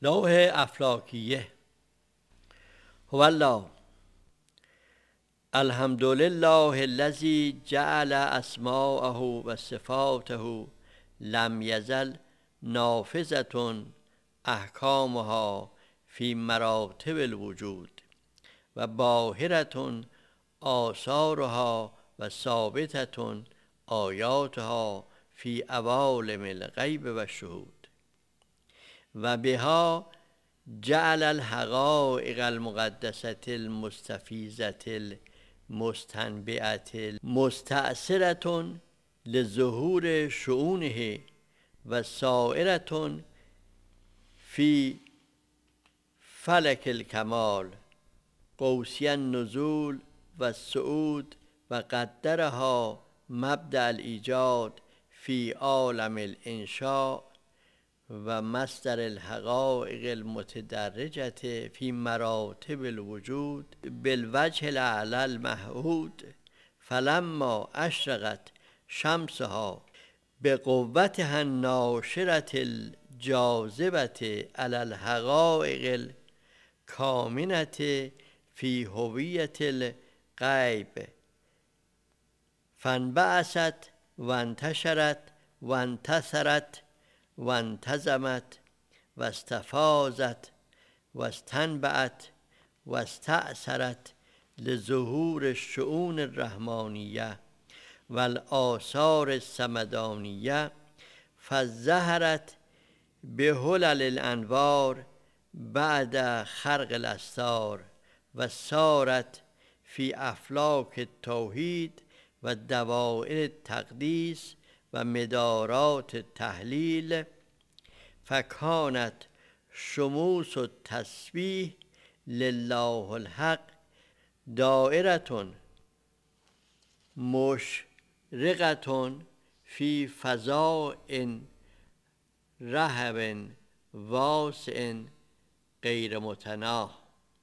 لوح افلاکیه. هو الله الحمد لله الذي جعل اسماءه و صفاته لم یزل نافذة احکامها فی مراتب الوجود و باهرة آثارها و ثابتة آیاتها فی عوالم الغیب و الشهود و بها جعل الحقائق المقدسة المستفیضة المستنبئة المستأثرة لظهور شؤونه و سائرة فی فلک الکمال قوسی النزول و الصعود و قدرها مبدأ الایجاد فی عالم الانشاء و مصدر الحقائق المتدرجة فی مراتب الوجود بالوجه الاعلی المحمود فلما اشرقت شمسها بقوتها الناشرة الجاذبة علی الحقائق الکامنة فی هویة الغیب فانبعثت و انتشرت و انتصرت و انتظمت و استفاضت و استنبعت و استأثرت لظهور الشؤون الرحمانیه و الآثار الصمدانیه فظهرت بهلل الانوار بعد خرق الاستار و سارت فی افلاک التوحید و دوائر التقدیس و مدارات التحلیل فکانت شموس التسبیح لله الحق دائرة مشرقة فی فضاء رحب واسع غیر متناهی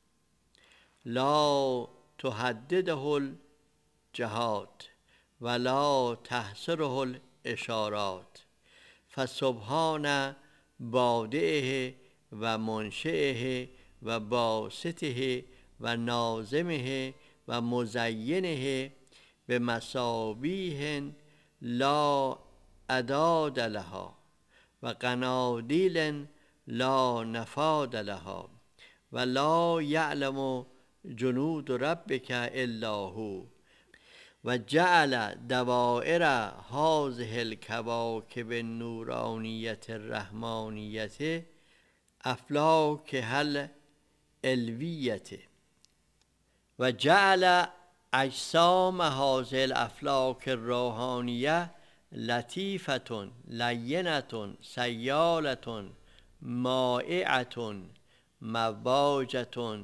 لا تهدده الجهات ولا تحصره الاشارات فسبحان بادئه و منشئه و باسطه و ناظمه و مزینه بمصابیح لا عداد لها و قنادیل لا نفاد لها و لا یعلم جنود ربک الا هو و جعل دوائر هذه الکواکب النورانیة الرحمانیة افلاکها العلویة و جعل اجسام هذه الافلاک الروحانیة لطیفة لینة سیالة مائعة مواجة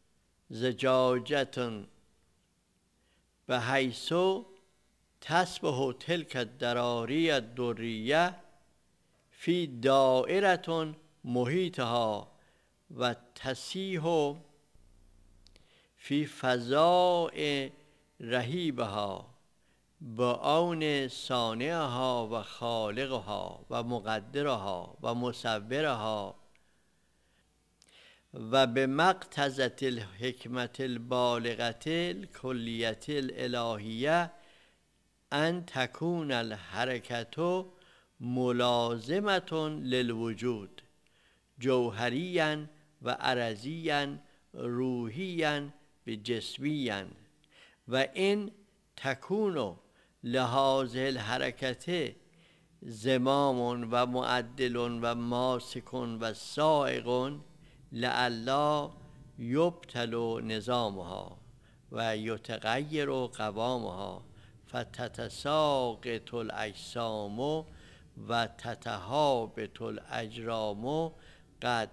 زجاجة بحیث تصبح تلك الدراری الدریه فی دائرة محیطها و تسیح فی فضاء رهیبها بعون صانعها و خالقها و مقدرها و مصورها و بمقتضى الحکمة البالغة الکلیة الالهیة ان تکون الحرکة ملازمة للوجود جوهریا و عرضیا روحیا بجسمیا و ان تکون لهذه الحرکة زمام و معدل و ماسک و سائق لئلا یبطل نظامها و یتغیر قوامها فتتساقط الاجسام و تتهابط الاجرام قد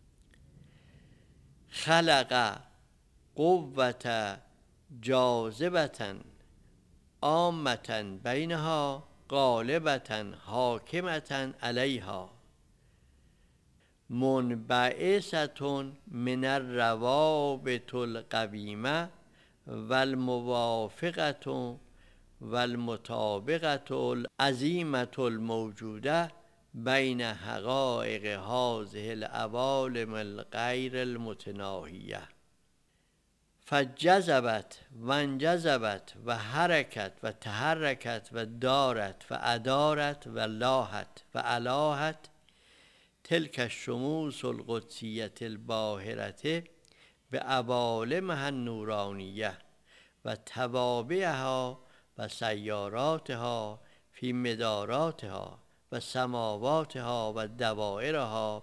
خلق قوة جاذبة عامة بینها غالبة حاکمة علیها منبعثة من الروابط القویمة و الموافقة و المطابقة العظیمة الموجوده بین حقایق هذه العوالم الغیر المتناهیه فجذبت و انجذبت و حرکت و تحرکت و دارت و ادارت و لاحت و الاحت تلک الشموس القدسیة الباهرة بعوالمها النورانیه و توابعها و سیاراتها فی مداراتها و سماواتها و دوائرها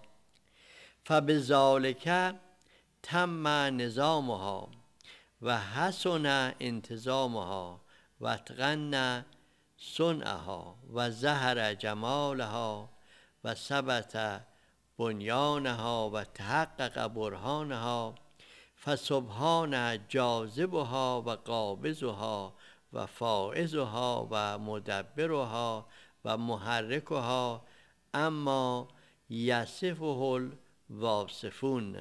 فبذالک تم نظامها و حسن انتظامها و اتقن صنعها و ظهر جمالها و ثبت بنیانها و تحقق برهانها فسبحان جاذبها و قابضها و فائزها و مدبرها و محرکها اما یصفه الواصفون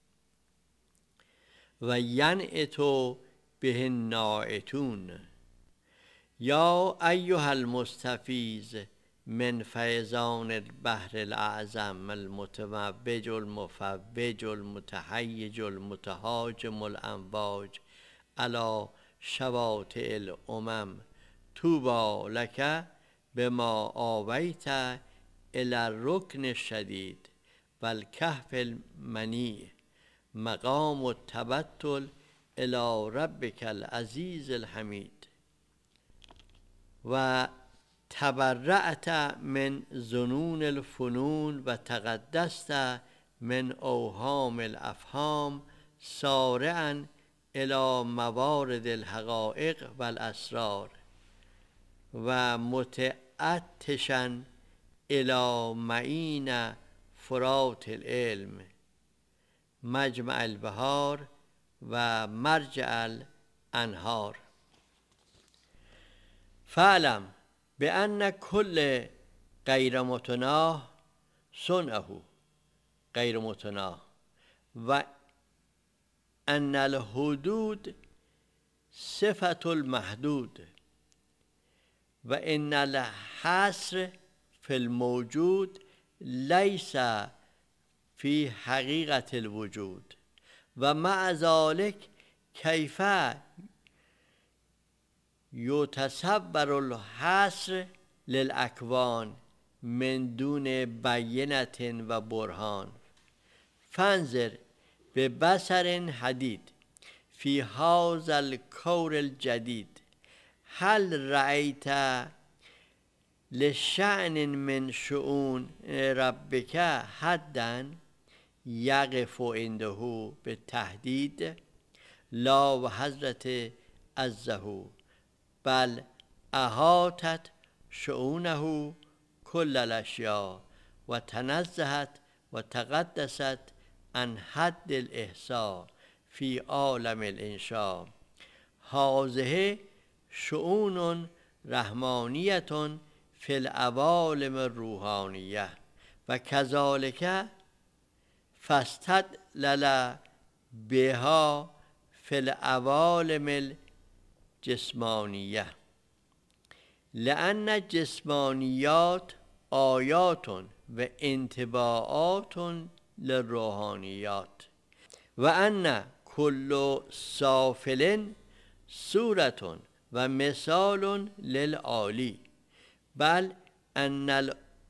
و ینعت به الناعتون یا ایها المستفیض من فیضان البحر الاعظم المتموج المفوج المتهیج المتهاجم الامواج علی شواطئ الامم طوبی لک بما آویت الی الرکن الشدید و الکهف المنیع مقام التبتل الی ربک العزیز الحمید و تبرأت من ظنون الفنون و تقدست من اوهام الافهام سارعا الی موارد الحقائق و الاسرار و متعطشا الی معین فرات العلم مجمع البحار و مرجع الانهار فاعلم بأن كل غیر متناه صنعه غیر متناه و ان الحدود صفة المحدود و ان الحصر في الموجود ليس في حقیقة الوجود و مع ذلك کیف یتصور الحصر للاکوان من دون بینة و برهان فانظر ببصر حدید فی هذا الکون الجدید هل رأیت لشأن من شؤون ربک حدا یقف عنده بالتحدید لا و حضرت عزه بل احاطت شؤونه کل الاشیاء و تنزهت و تقدست عن حد الاحصاء فی عالم الانشاء هذه شؤون رحمانیة فی العوالم الروحانیه و کذالک فاستدلل بها فی العوالم الجسمانیه لأن الجسمانیات آیات و انطباعات للروحانیات و ان کل سافل صورة و مثال للعالی بل ان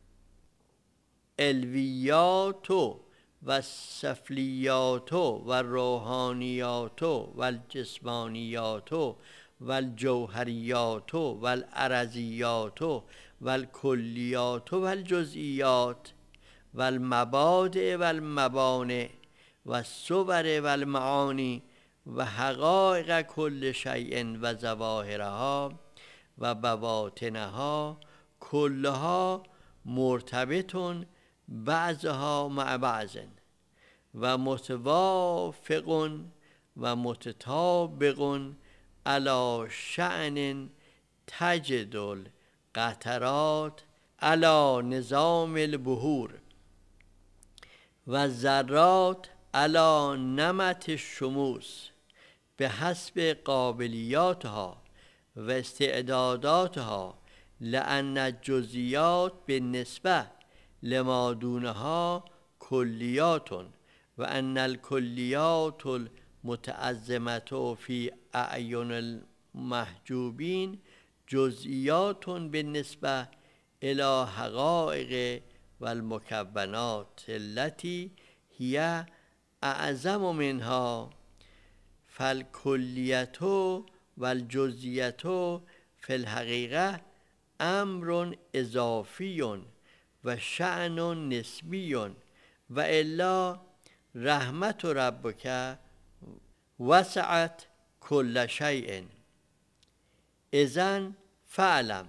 العلویات و السفلیات و الروحانیات و الجسمانیات و الجوهریات و الارضیات و الکلیات و الجزئیات و المبادئ و المبانع و الصور و المعانی و حقایق کل شیء و ظواهرها و بواطنها کلها مرتبط بعضها مع بعض و متوافق و متطابق علی شأن تجد القطرات علی نظام البحور و الذرات علی نمط الشموس به حسب قابلیاتها و استعداداتها لأن الجزئیات بالنسبة لما دونها کلیات و ان الکلیات المتعظمة فی اعین المحجوبین جزئیات بالنسبه الی حقایق و المکونات التي هی اعظم منها، فالکلیت و الجزئیت فی الحقیقه امر اضافی و شأن نسبی و الا رحمت ربک وسعت کل شیء. اذن فاعلم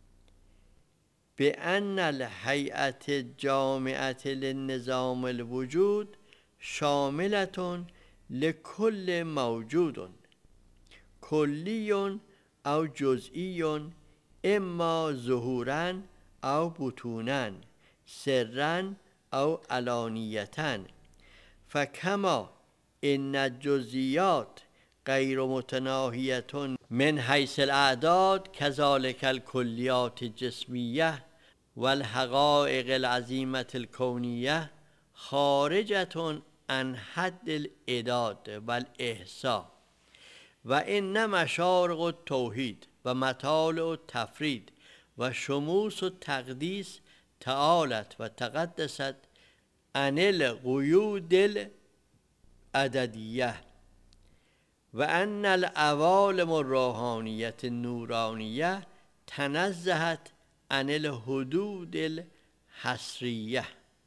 بأن الهیئة الجامعة للنظام الوجود شاملة لكل موجود کلی او جزئی اما ظهورا او بطونا سرا او علانیة، فکما ان الجزئیات غیر متناهیة من حیث الاعداد کذلک الکلیات الجسمیه و الحقایق العظیمة الکونیه خارجة عن حد الاعداد و الاحصاء، و ان مشارق التوحید و مطالع التفرید و شموس التقدیس تعالت و تقدست عن القیود العددیه، و ان العوالم الروحانیة النورانیه تنزهت عن الحدود الحصریه،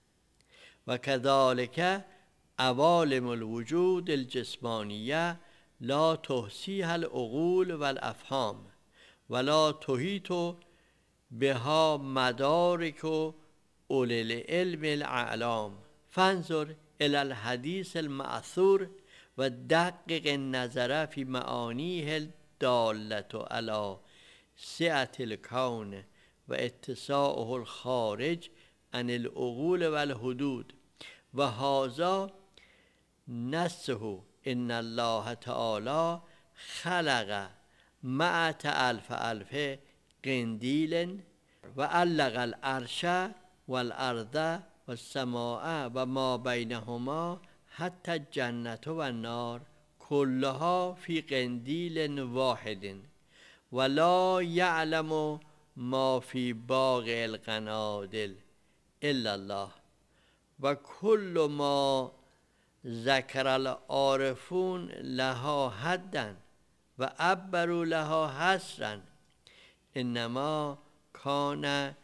و کذلک عوالم الوجود الجسمانیه لا تحصیها العقول و الافهام ولا تحیط بها مدارک اولی العلم الاعلام. فانظر الى الحدیث المأثور و دقق النظر فی معانیه الدالة علی سعة الکون و اتساعه الخارج عن العقول و الحدود، و هذا نصه ان الله تعالی خلق 100,000 قندیل و علق العرش و الارض و السماء و ما بینهما حتی الجنة و النار کلها فی قندیل واحد و لا یعلم ما فی باقی القنادل الا الله، و کل ما ذکر العارفون لها حدا و عبروا لها حصرا انما کان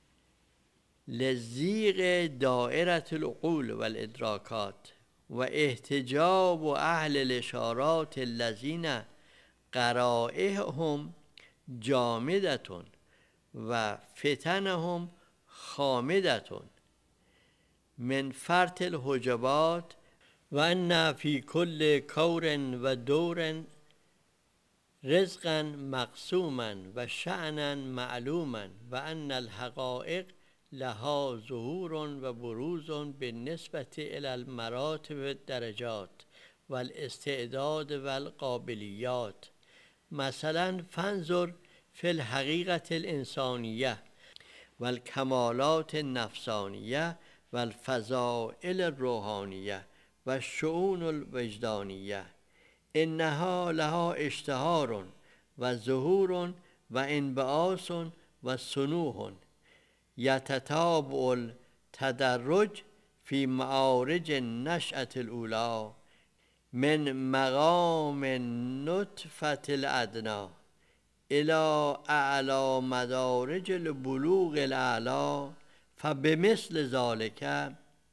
لضیق دائرة العقول و الادراکات و احتجاب اهل الاشارات الذین قرائحهم جامدة و فتنهم خامدة من فرط الحجبات، و ان فی کل کور و دور رزقا مقسوما و شأنا معلوما، و ان الحقائق لها ظهور و بروز بالنسبة الى المراتب و الدرجات و الاستعداد و القابلیات. مثلا فانظر فی الحقیقة الانسانیه و الکمالات النفسانیه و الفضائل الروحانیه و الشؤون الوجدانیه، انها لها اشتهار و ظهور و انبعاث و صنوع یتتابع التدرج فی معارج النشأة الاولی من مقام النطفة الادنی الى اعلی مدارج البلوغ الاعلی، فبمثل ذلك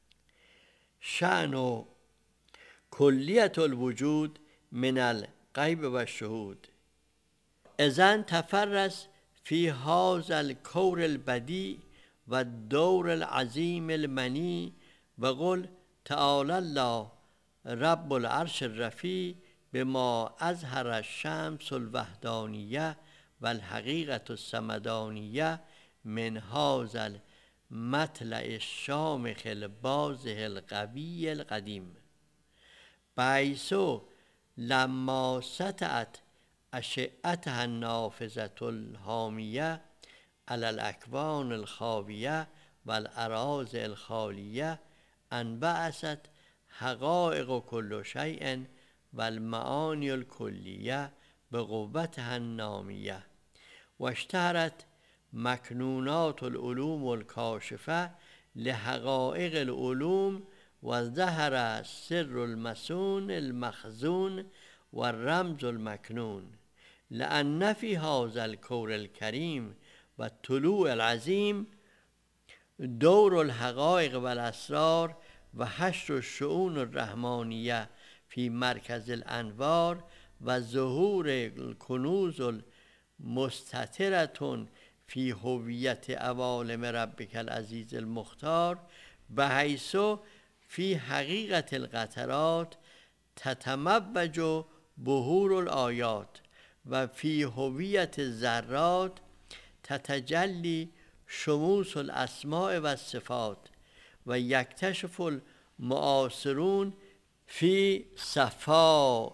شأن کلیة الوجود من الغیب و الشهود. اذن تفرس فی هذا الکور البدیع و الدور العظیم المنیع و قل تعالی الله رب العرش الرفیع بما اظهر الشمس الوحدانیه و الحقیقة الصمدانیه من هذا المطلع الشامخ البازح القوی القدیم، بحیث لما سطعت اشعتها النافذة الحامیه علی الاکوان الخاویه و الاراضی الخالیه انبعثت حقائق کل شیء و المعانی الکلیه بقوتها النامیه و اشتهرت مکنونات العلوم الکاشفه لحقائق العلوم و ظهر سر المسون المخزون و الرمز المکنون لأن في هذا الكون الكريم والطلوع العظيم دور الحقائق والأسرار وحشر الشؤون الرحمانية في مركز الأنوار وظهور الكنوز المستترة في هوية عوالم ربك العزيز المختار بحيث في حقيقة القطرات تتموج بحور الآيات و فی هویت الذرات تتجلی شموس الاسماء و الصفات و یکتشف المعاصرون فی صفائح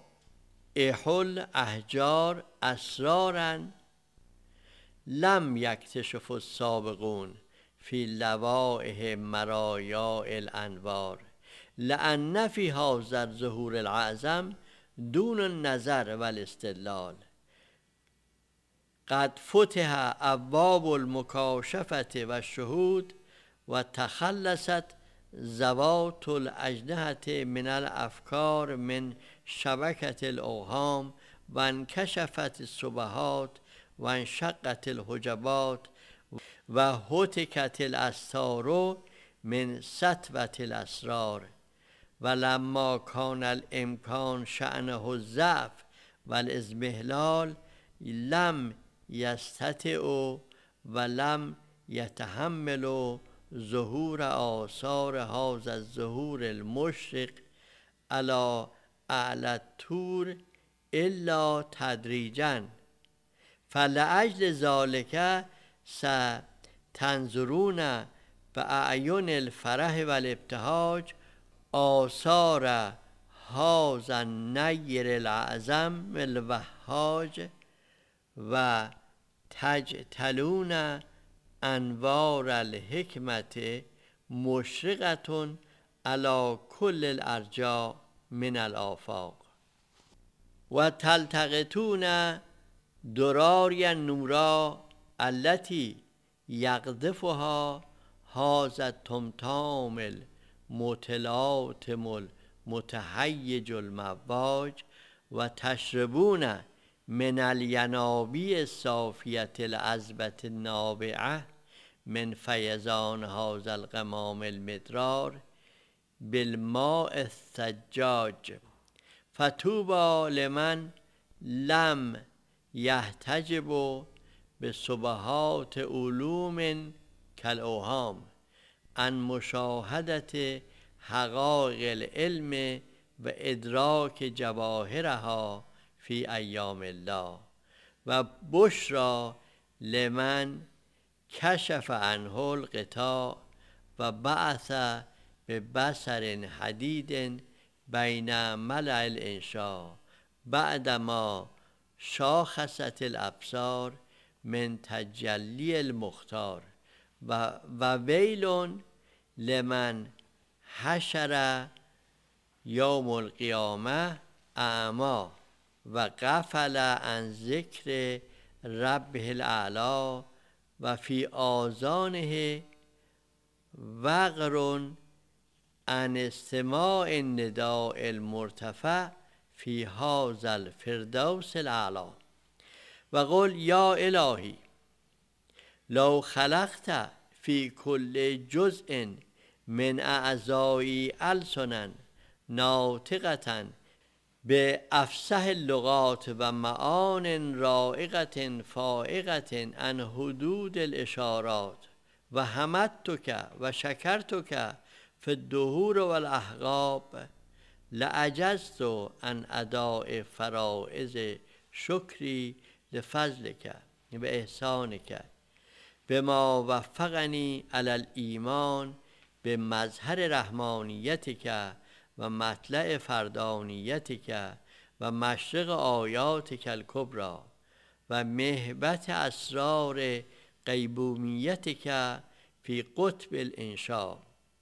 الاحجار اسرارا لم یکتشف السابقون فی لوائح مرایا الانوار لأن فی هذا الظهور العظم دون النظر و الاستدلال قد فتح ابواب المکاشفه و الشهود و تخلصت ذوات الاجنحه من الافکار من شبکه الاوهام و انکشفت السبحات و انشقت الحجبات و هتکت الاستار من سطوة الاسرار ولما كان الامکان شأنه الضعف والاضمحلال لم یستطع ولم یتحمل ظهور آثار هذا الظهور المشرق على اعلی الطور الا تدریجا فلأجل ذلك ستنظرون بأعین الفرح والابتهاج آثار هذا النیر العظم الوهاج و تجتلون انوار الحکمت مشرقة على كل الارجاء من الآفاق و تلتقطون دراری النورا التي یقذفها هذا التمتام المتلاطم المتهیج المواج و تشربون من الینابیع الصافیة العذبة النابعة من فیضان هذا الغمام المدرار بالماء الثجاج فطوبى لمن لم یحتجب بسبحات علوم کالاوهام عن مشاهدة حقائق العلم و ادراک جواهرها فی ایام الله و بشرا لمن کشف عنه الغطاء و بعث ببصر حدید بین ملأ الانشاء بعدما شاخصت الابصار من تجلی المختار و ویل لمن حشر یوم القیامه اعمی و غفل عن ذکر ربه الاعلی و فی آذانه وقر عن استماع النداء المرتفع فی هذا الفردوس الاعلی و قل یا الهی لو خلقت فی کل جزء من اعضایی السنا ناطقة بافصح اللغات و معان رائقة فائقة عن حدود الاشارات و حمدتک و شکرتک فی الدهور والاحقاب لعجزت عن اداء فرائض شکری لفضلک و احسانک بما وفقنی علی الایمان بمظهر رحمانیتک و مطلع فردانیتک و مشرق آیاتک الکبری و محبت اسرار قیومیتک فی قطب الانشاء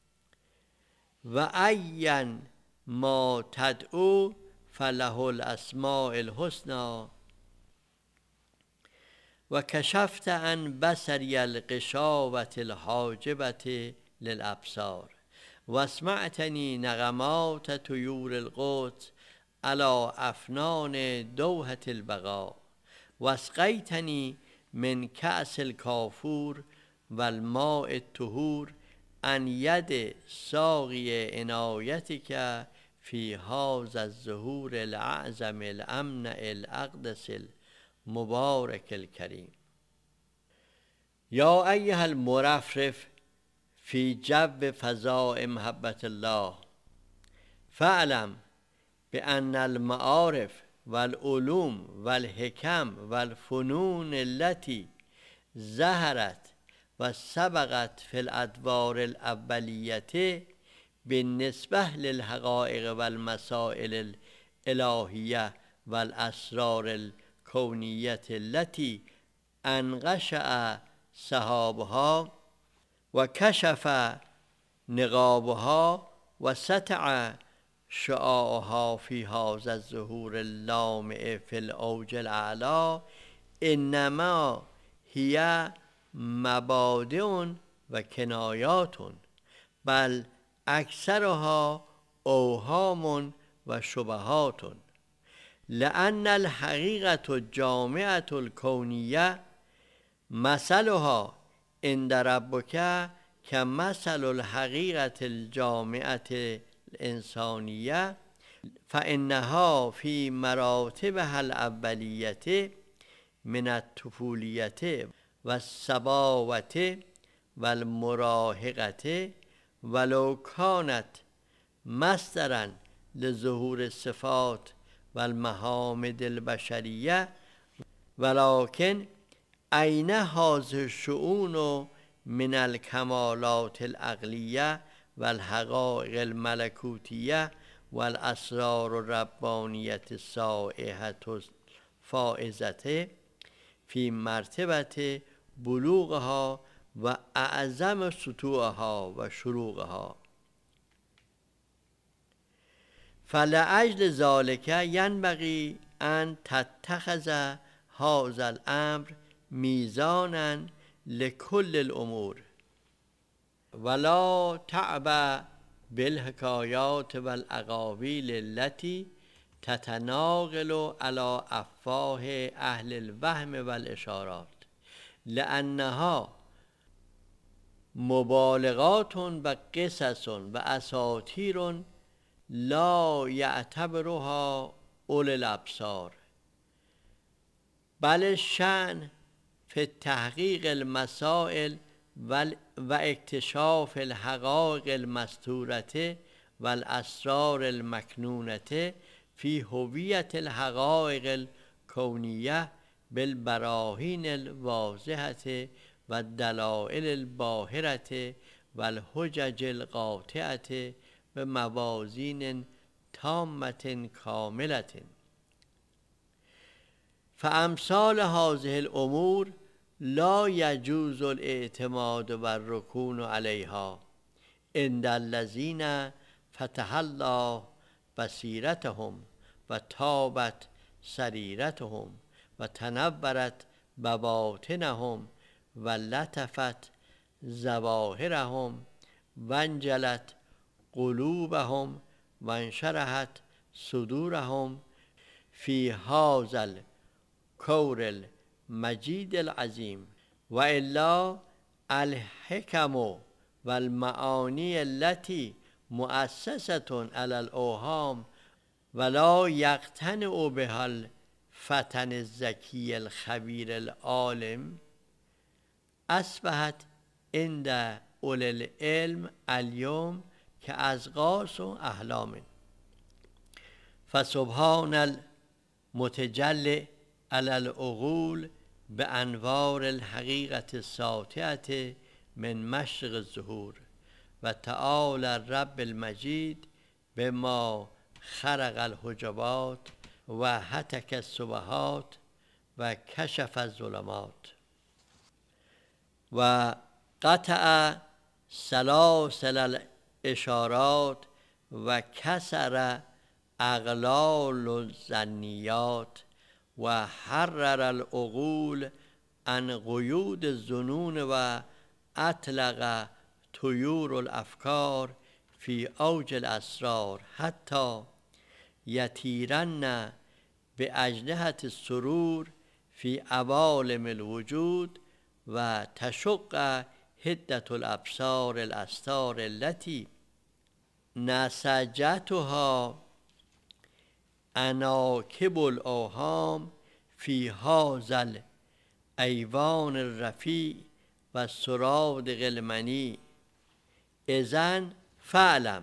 و عین ما تدعو فله الاسماء الحسنى و کشفت عن بصری الغشاوة الحاجبة للابصار و اسمعتنی نغمات طیور القدس علی افنان دوحة البقاء و اسقیتنی من کأس الکافور و الماء الطهور عن ید ساقی عنایتک فی هذا الظهور الاعظم الامنع الاقدس المبارک الکریم. یا ایها المرفرف فی جو فضاء محبت الله فاعلم بأن المعارف والعلوم والحکم والفنون التي ظهرت و سبقت فی الادوار الاولیة بالنسبة للحقائق والمسائل الالهیة والاسرار الکونیة التي انقشع سحابها و کشف نقابها و سطع شعاعها فی هذا الظهور اللامع فی الاوج الاعلی انما هی مبادئ و کنایات بل اکثرها اوهام و شبهات لأن الحقیقة الجامعة الکونیة مثلها عند ربک كمثل الحقیقة الجامعة الانسانیه فانها فی مراتبها الاولیة من الطفولیة و الصباوة و المراهقة ولو كانت مصدرا لظهور الصفات و المحامد البشریه ولكن أين هذه الشؤون من الکمالات العقلیه و الحقائق الملکوتیه و الاسرار الربانیة السائحة الفائزة فی مرتبة بلوغها و اعظم سطوعها و شروقها. فلأجل ذلك ينبغي أن تتخذ هذا الأمر میزانا لكل الامور ولا تعبأ بالحکایات و الاقاویل التي تتناقل على افواه اهل الوهم و الاشارات لانها مبالغات و قصص و اساطیر لا یعتبرها اولي الابصار بل الشأن فی تحقیق المسائل و اکتشاف الحقائق المستورة و الاسرار المکنونة فی هویة الحقائق الکونیة بالبراهین الواضحة و الدلائل الباهرة و الحجج القاطعة بموازین تامة کاملة. فامثال هذه الامور لا يجوز الاعتماد و الركون عليها عند الذين فتح الله بصیرتهم و طابت سریرتهم و تنورت بواطنهم و لطفت ظواهرهم و انجلت قلوبهم و انشرحت صدورهم فی هذا الكور المجید العظیم و الا الحکم و المعانی التي مؤسسة على الاوهام ولا یقتنع بها الفتن الذکی الخبیر العالم اصبحت عند اولی العلم اليوم كأضغاث احلام. فسبحان المتجلی على العقول بانوار الحقیقة الساطعة من مشرق الظهور و تعالی الرب المجید بما خرق الحجبات و هتک الشبهات و کشف الظلمات. و قطع سلاسل الاشارات و کسر اغلال الظنیات و حرر العقول عن قیود الظنون و اطلق طیور الافکار فی اوج الاسرار حتی یطیرن باجنحة السرور فی عوالم الوجود و تشق حدة الابصار الاستار التي نسجتها اناکب الاوهام فی هذا الایوان الرفیع و سرادق المنی. اذن فاعلم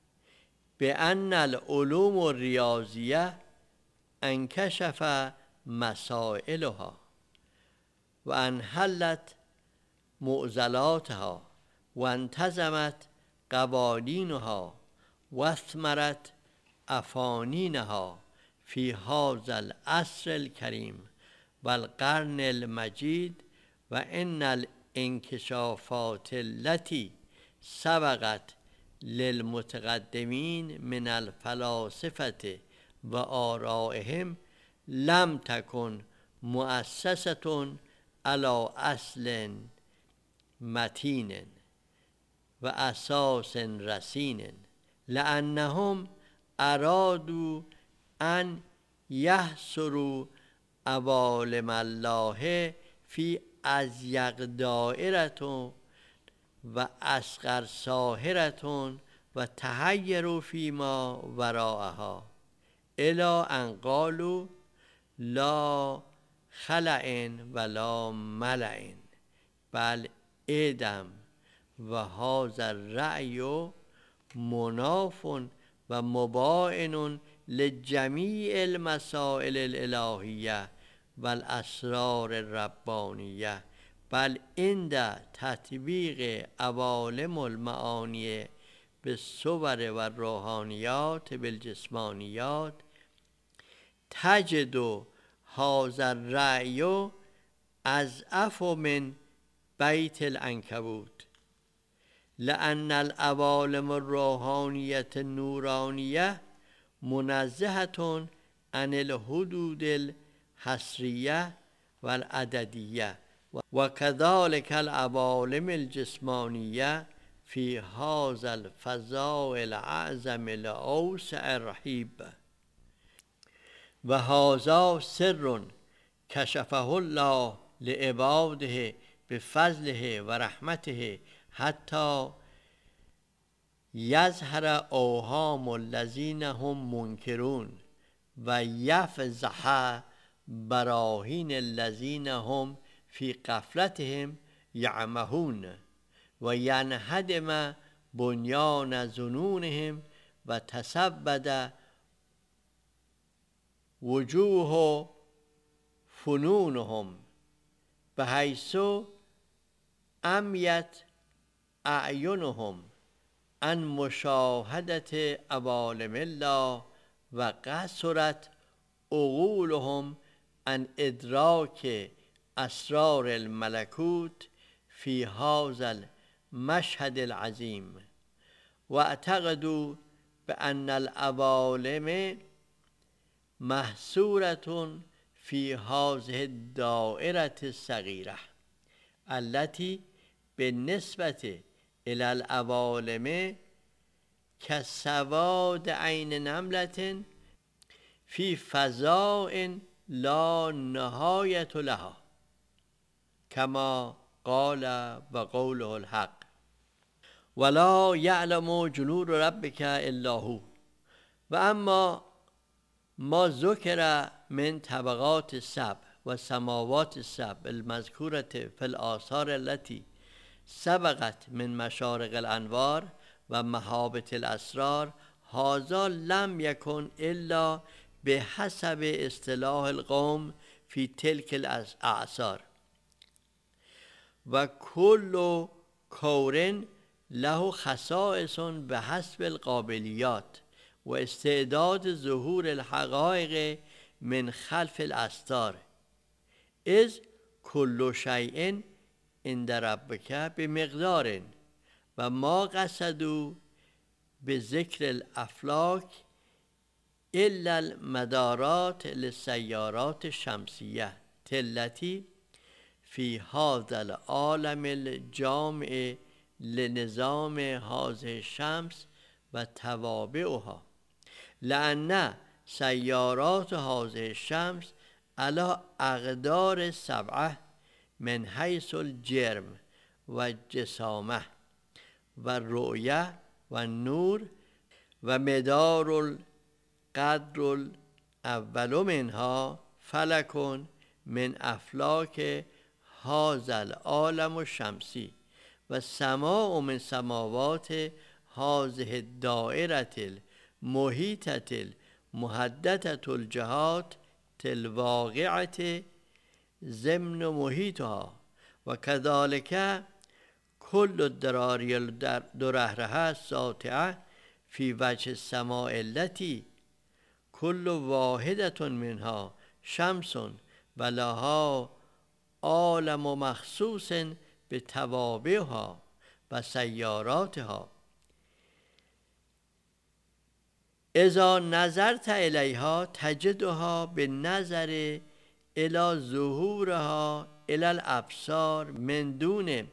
بان العلوم الریاضیه انکشف مسائلها و انحلت معضلاتها و انتظمت قوانینها و اثمرت افانینها فی هذا العصر الکریم و القرن المجید و ان الانکشافات التي سبقت للمتقدمین من الفلاسفه و آرائهم لم تکن مؤسسة على اصل متین و اساس رصین لانهم ارادوا ان یحصروا عوالم الله فی اضیق دایره و اصغر ساحره و تحیروا فیما وراءها الی ان قالوا لا خلأ ولا ملأ بل ادم و هذا الرأی مناف و مباین لجمیع المسائل الالهیه و الاسرار الربانیه بل عند تطبیق عوالم المعانی بالصور و الروحانیات بالجسمانیات تجد هذا الرأی اضعف من بیت العنکبوت لأن العوالم الروحانیة النورانیة منزهة عن الحدود الحصریة والعددیة و كذلك العوالم الجسمانیة في هذا الفضاء الأعظم الأوسع الرحيب و هذا سر کشفه الله لعباده بفضله و رحمته حتی یظهر اوهام الذین هم منکرون و یفضح براهین الذین هم فی غفلتهم یعمهون و ینهدم بنیان ظنونهم و تسود وجوه فنونهم بحیث عمیت اعینهم عن مشاهدة عوالم الله و قصرت عقولهم عن ادراک اسرار الملکوت فی هذا المشهد العظیم و اعتقدوا بأن العوالم محصورة في هذه الدائرة الصغيرة التي بالنسبة إلى العوالم كسواد عين نملة في فضاء لا نهاية لها كما قال وقوله الحق ولا يعلم جنود ربك إلا هو. و اما ما ذکر من طبقات السبع و سماوات السبع المذکورة في الآثار التي سبقت من مشارق الانوار و محابط الاسرار هذا لم يكن الا بحسب اصطلاح القوم في تلك الاعصار و كل كور له خصائص بحسب القابلیات و استعداد ظهور الحقائق من خلف الاستار اذ كل شيء عند ربک بمقدار و ما قصدوا به ذکر الافلاک الا المدارات للسیارات الشمسیه التي في هذا العالم الجامع لنظام هذه الشمس و توابعها، لأن سیارات هذه الشمس على اقدار 7 من حیث الجرم و جسامه و رؤیه و نور و مدار القدر الاول منها فلک من افلاک هذا العالم الشمسی و سماء من سماوات هذه الدائرة المحیطة المحددة الجهات الواقعة ضمن محیطها و كذلك كل الدراري الدرهرها الساطعة في وجه السماء التي كل واحدة منها شمس و لها عالم مخصوص بتوابعها و سیاراتها اذا نظرت الیها تجدها بالنظر الى ظهورها الى الابصار من دون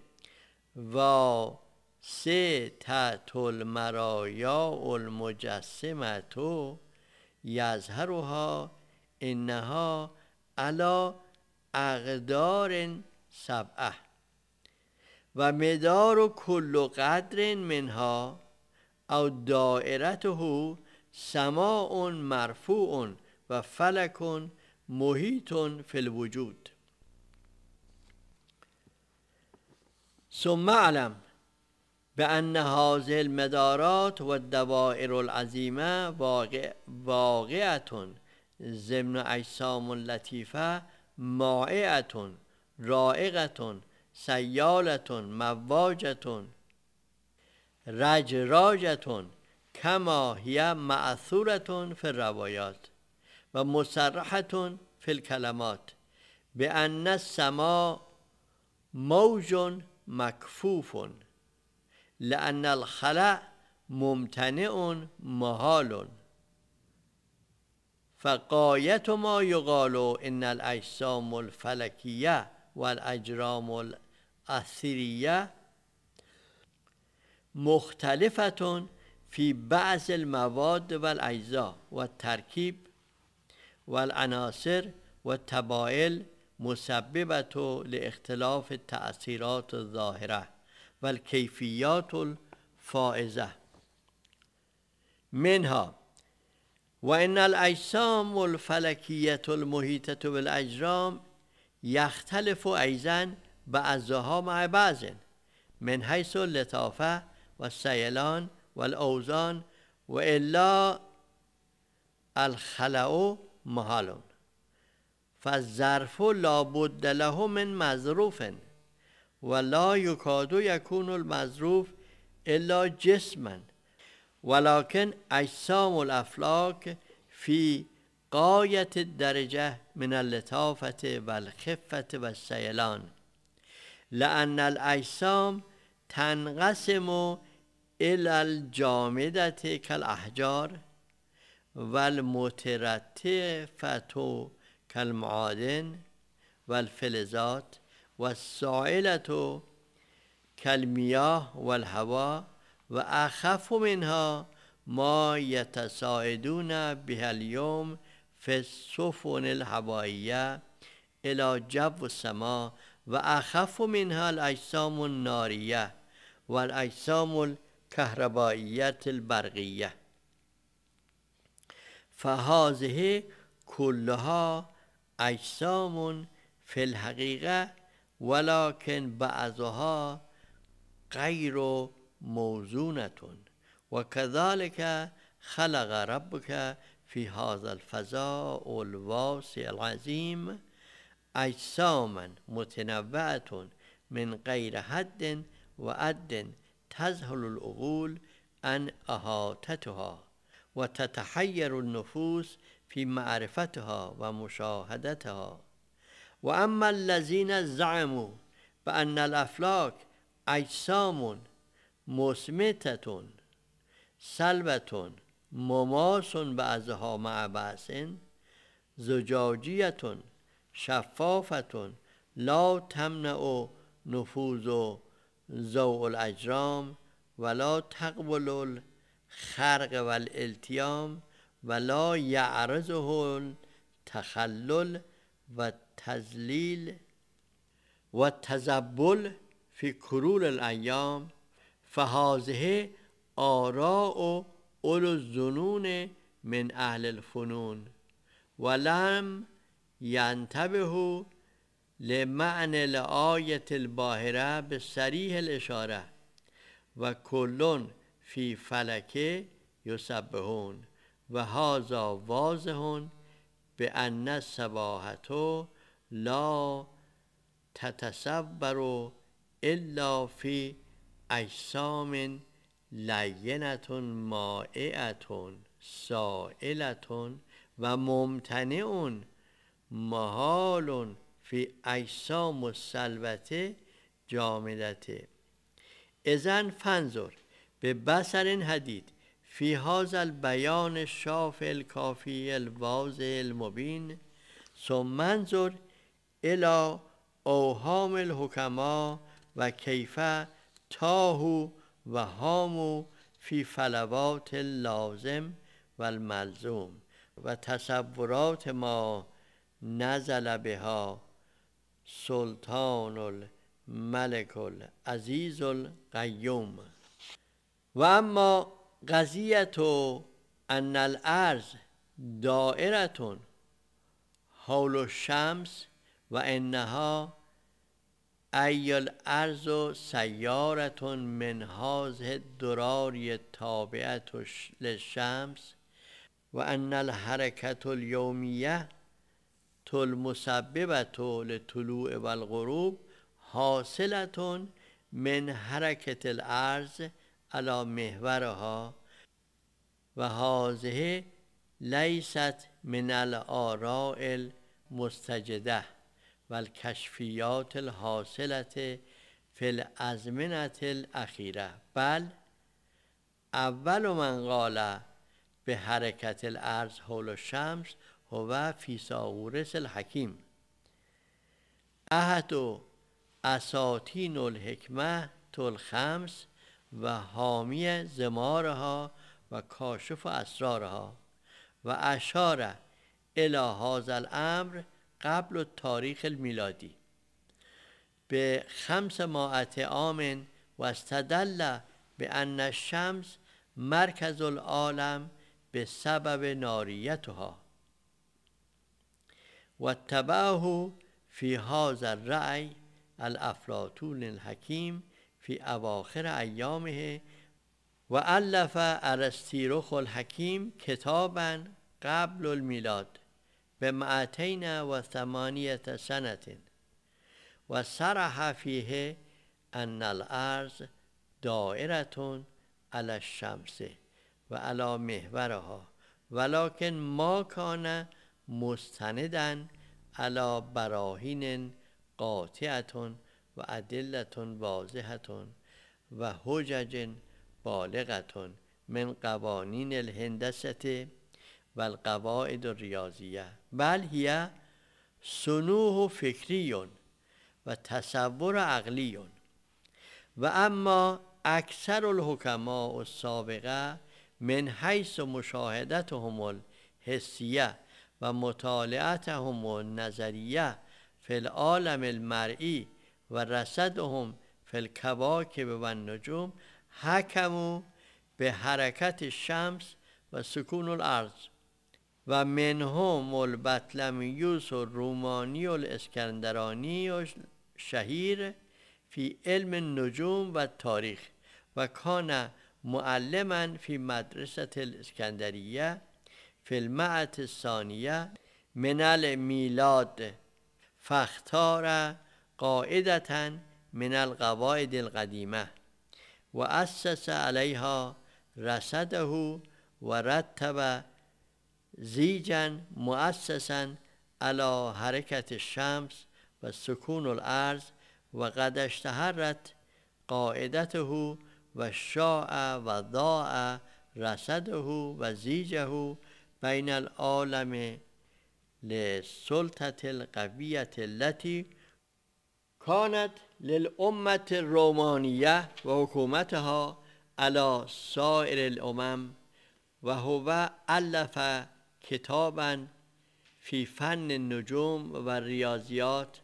واسطة المرایا المجسمة یظهرها انها على اقدار 7 و مدار كل قدر منها او دائرته سماء مرفوع و فلک محیط فی الوجود. ثم اعلم بأن هذه المدارات والدوائر العظيمة واقعة ضمن أجسام لطيفة مائعة رائقة سيالة مواجة رجراجة كما هي مأثورة في الروايات و مصرحة في الكلمات بأن السماء موج مكفوف لأن الخلأ ممتنع محال فغاية ما يقال إن الأجسام الفلكية والأجرام الأثرية مختلفة في بعض المواد والأجزاء والتركيب والعناصر والتبائل مسببة لاختلاف التأثيرات الظاهرة والكيفيات الفائزة منها وإن الأجسام الفلكية المحيطة بالأجرام يختلف أيضا بعضها مع بعض من حيث اللطافة والسيلان والأوزان وإلا الخلأ محال فالظرف لا بد له من مظروف ولا يكاد يكون المظروف إلا جسما ولكن أجسام الأفلاك في غاية الدرجة من اللطافة والخفة والسيلان لأن الأجسام تنقسم إلى الجامدة كالأحجار والمترتفة كالمعادن والفلزات والسائلة كالمياه والهواء وأخف منها ما يتساعدون بها اليوم في السفن الهوائية إلى جو السماء وأخف منها الأجسام النارية والأجسام الكهربائية البرقية فهذه كلها أجسام في الحقيقة ولكن بعضها غير موزونة وكذلك خلق ربك في هذا الفضاء الواسع العظيم أجساما متنوعة من غير حد وعد تذهل العقول عن إحاطتها وتتحير النفوس في معرفتها ومشاهدتها وأما الذين زعموا و ان الافلاک اجسام مسمتة سلبة مماس بعضها مع بعض زجاجیة شفافة لا تمنع نفوذ ضوء الاجرام ولا تقبل الخرق والالتیام ولا یعرضه التخلل و تزلیل و تزبل فی کرول الایام فهذه آراء اولو الظنون من اهل الفنون ولم ینتبهوا لمعنى الآية الباهرة بصریح الاشاره و کل فی فلک یسبحون و هذا واضح بأن السباحة لا تتصور الا فی اجسام لینة مائعة سائلة و ممتنع محال فی اجسام السلبة جامدة. اذن فانظر ببصر حدید فی هذا البیان الشافی الکافی الواضح المبین ثم انظر الی اوهام الحکماء و کیف تاهوا و هاموا فی فلوات اللازم و الملزوم و تصورات ما نزل بها سلطان الملك العزیز القیوم. و اما قضیة ان الارض دائرة حول الشمس و انها ای الارض سیارة من هذه الدرار التابعة للشمس و ان الحرکة الیومیة المسببة للطلوع و الغروب حاصلة من حرکة الارض على محورها و هذه لیست من الآراء المستجده و الکشفیات الحاصلة فی الازمنة الاخیره بل اول من قال بحرکت الارض حول الشمس هو فیثاغورس الحکیم احد اساطین الحکمة الخمس و حامی زمارها و کاشف اسرارها و اشار الی هذا الامر قبل التاریخ المیلادی به 500 عام و استدل بأن الشمس مرکز العالم بسبب ناریتها و اتبعه فی هذا الرأی الافلاطون الحکیم فی اواخر ایامه و الف ارسطیرخ الحکیم کتابا قبل المیلاد به 208 سنة و صرح فیه ان الارض دائرة علی الشمس و علی محورها ولکن ما کان مستندا علی براهین قاطعة و ادلة واضحة و حجج بالغة من قوانین الهندسة و القواعد الریاضیه بل هی صنوع فکری و تصور عقلی. و اما اکثر الحکماء السابقه من حیث مشاهدتهم الحسیه و مطالعتهم النظریه فی العالم المرئی و رصدهم فی الکواکب و النجوم حکموا به حرکت الشمس و سکون الارض و منهم البطلمیوس الرومانی الاسکندرانی شهیر فی علم النجوم و تاریخ و کان معلما فی مدرسة الاسکندریه فی المئة الثانیه من المیلاد فاختار قاعدة من القواعد القدیمه و اسس علیها رصده و رتب زیجا مؤسسا علی حرکت الشمس و سکون الارض و قد اشتهرت قاعدته و شاع و ضاع رصده و زیجه بین العالم للسلطة القویة التي كانت للأمة الرومانية و حکومتها على سائر الأمم و هو ألف کتابا فی فن النجوم و ریاضیات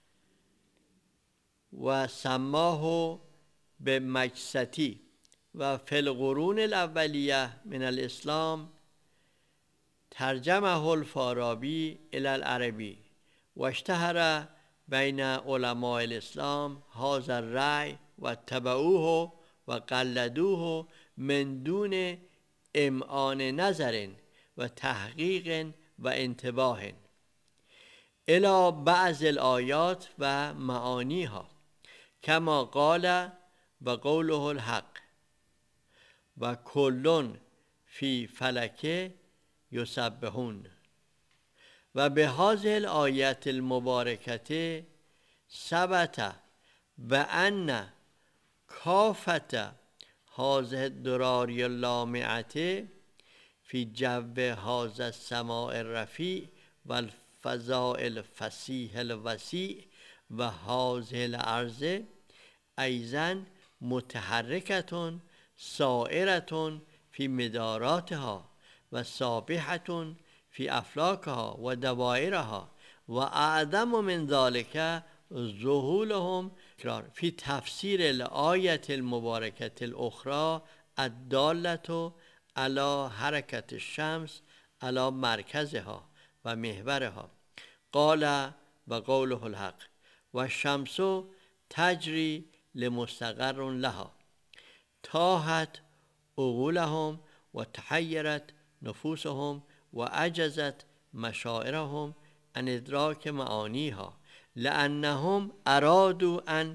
و سماه به مجستی و فی القرون الاولیه من الاسلام ترجمه الفارابی الی العربی و اشتهر بین علماء الاسلام هذا الرأی و اتبعوه و قلدوه من دون امعان نظر و تحقیق و انتباه الی بعض الآیات و معانیها کما قال و قوله الحق و کلون فی فلک یسبحون و به هذه الآیت المبارکه ثبت بأن کافة هذه الدراری اللامعة فی جو هذا السماء الرفیع و الفضاء الفسیح الوسیع و هذه الارض ایضا متحرکة سائرة فی مداراتها و سابحة فی افلاکها و دوائرها و اعظم من ذلك ذهولهم فی تفسیر الآیة المبارکة الاخرى الدالة علی حرکة الشمس علی مرکزها و محورها قال و قوله الحق و الشمس تجری لمستقر لها تاهت عقولهم و تحیرت نفوسهم و عجزت مشاعرهم عن ادراک معانیها لأنهم ارادوا ان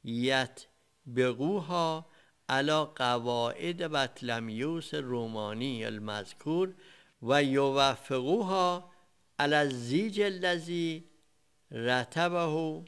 یطبقوها على قواعد بطلمیوس الرومانی المذکور و یوفقوها على الزیج الذی رتبه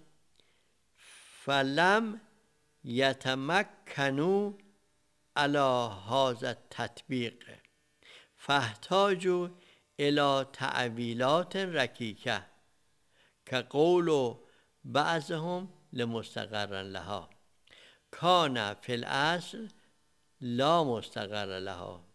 فلم یتمکنوا على هذا التطبیق فاحتاجوا الى تأویلات رکیکه كقول بعضهم لمستقر لها كان في الاصل لا مستقر لها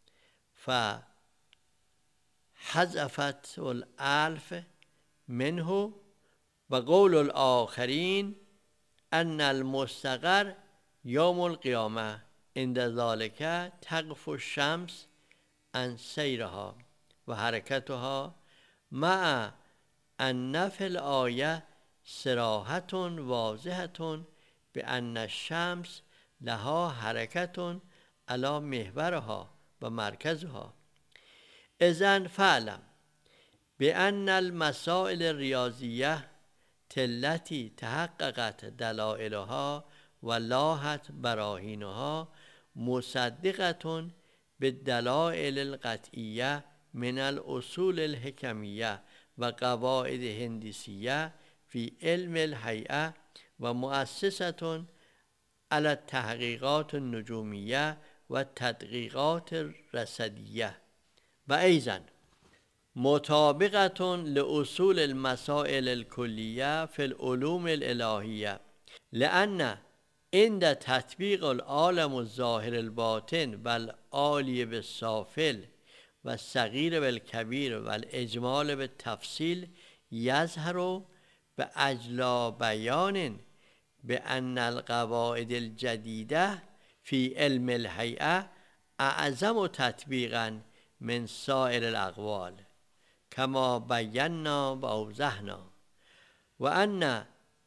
فحذفت الالف منه و قول الآخرین ان المستقر یوم القیامه عند ذلك تقف الشمس عن سیرها و حرکتها مع ان فی الآیه صراحة واضحة بأن الشمس لها حرکة علی محورها و مرکزها اذن فعلم بأن المسائل الریاضیه التي تحققت دلائلها و لاحت براهینها مصدقة بالدلائل القطعیه من الاصول الحکمیه و قواعد هندسیه فی علم الهیئه و مؤسسة على التحقیقات النجومیه و تدقیقات الرصدیه و ایضا مطابقة لأصول المسائل الكلية في العلوم الإلهية لأن عند تطبيق العالم الظاهر الباطن والعالي بالسافل والصغير بالكبير والإجمال بالتفصيل يظهر بأجلى بيان بأن القواعد الجديدة في علم الهيئة أعظم تطبيقا من سائر الأقوال كما بينا و اوضحنا و ان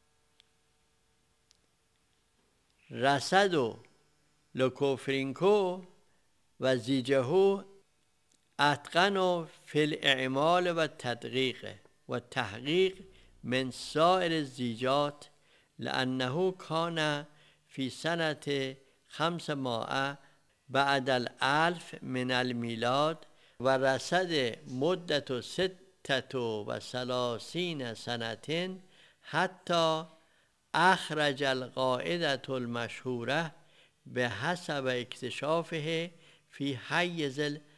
رصد لوکوفرینکو و زیجه اتقن فی الاعمال و تدقیق و تحقیق من سائر الزیجات لأنه كان في سنة 500 بعد الألف من الميلاد و رصد مدت 36 سنة حتى اخرج القاعدة المشهوره به حسب اکتشافه فی حیز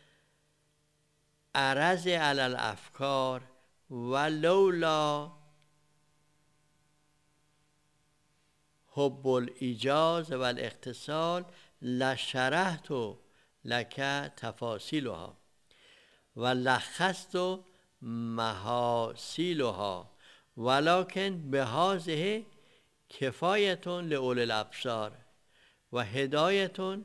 العرض علی الافکار ولولا حب الایجاز و الاختصال لشرحت لک تفاصیلها و لخصت محاصیلها ولکن بهذه کفایة لأولی الابصار و هدایة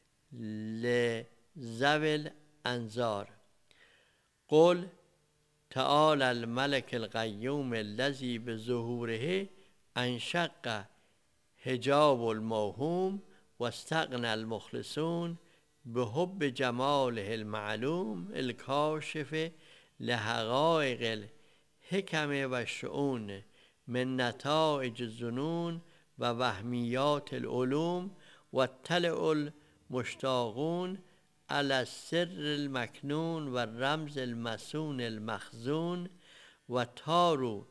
لذوی الانظار. قل تعالی الملك القیوم الذی بظهوره انشق حجاب الموهوم و استغنى المخلصون بحب جماله المعلوم الکاشف لحقایق الحکم و الشؤون من نتائج الظنون و وهمیات العلوم و اطلع المشتاقون علی السر المکنون و الرمز المسون المخزون و طاروا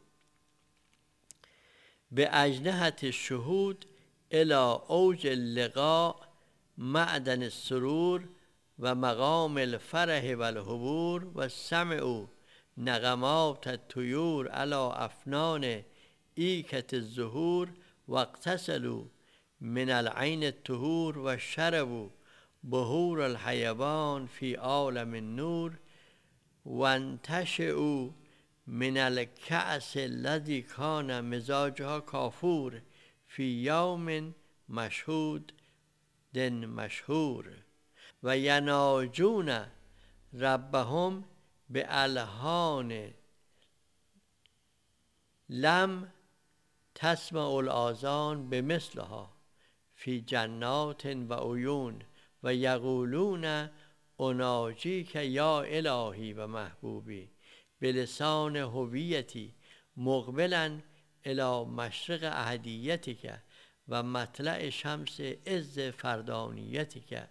باجنحة الشهود الى اوج اللقاء معدن السرور و مقام الفرح و الحبور و سمعوا نغمات الطیور علی افنان ایکة الزهور و اغتسلوا من العین الطهور و شربوا بحور الحیوان فی عالم النور و انتشعوا من الکأس الذی کان مزاجها کافور فی یوم مشهود مشهور و یناجون ربهم بألحان لم تسمع الآذان بمثلها فی جنات و عیون و یقولون اناجیک یا الهی و محبوبی بلسان هویتی مقبلا الی مشرق احدیتک و مطلع شمس عز فردانیتک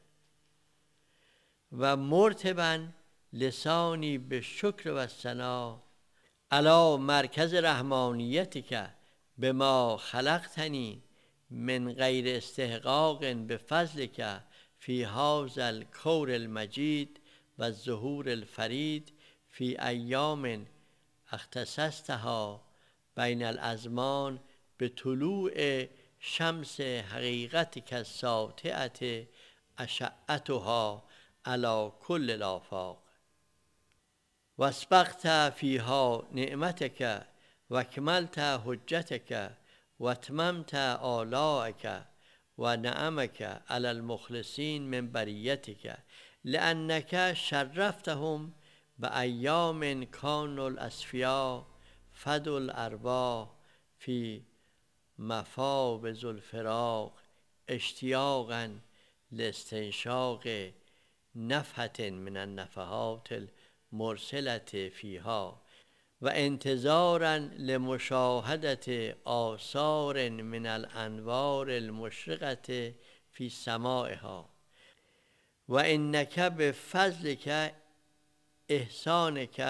و مرتبا لسانی به شکر و ثنا علی مرکز رحمانیتک بما خلقتنی من غیر استحقاق بفضلک فی هذا الکور المجید و الظهور الفرید فی ایام اختصصتها بین الازمان بطلوع شمس حقیقتک الساطعة اشعتها علی کل الآفاق و اسبغت فیها نعمتک و اکملت حجتک و اتممت آلاءک و نعمک علی المخلصین من بریتک لانک شرفتهم بایام کانوا الاصفیاء فدوا الارواح فی مفاوض الفراق اشتیاقا لاستنشاق نفحة من النفحات المرسلة فیها و انتظارا لمشاهدة آثار من الانوار المشرقة فی سمائها و انک بفضلک احسانک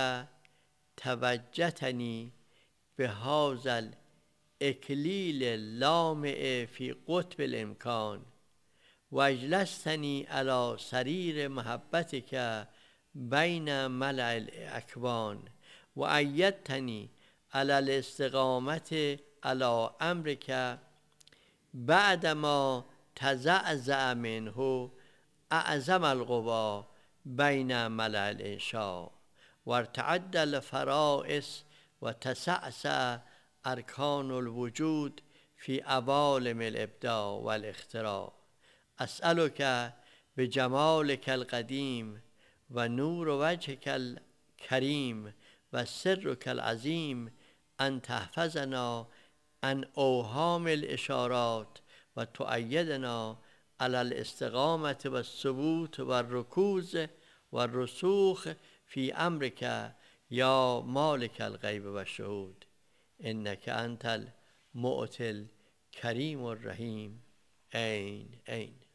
توجهتنی بهذا الاکلیل اللامع فی قطب الامکان و اجلستنی علی سریر محبتک بین ملأ الاکوان و ایدتنی علی الاستقامة علی امرک بعدما تزعزع منه اعظم القوی بین ملأ الانشاء و ارتعد الفرائس و تسعسع ارکان الوجود فی عوالم الابداع و الاختراع. اسألک بجمالک القدیم و نور وجهک الکریم و سرک العظیم ان تحفظنا عن اوهام الاشارات و تؤیدنا علی الاستقامة و الثبوت و الرکوز و الرسوخ فی امرک یا مالک الغیب و الشهود انک انت المعطی الکریم الرحیم. عین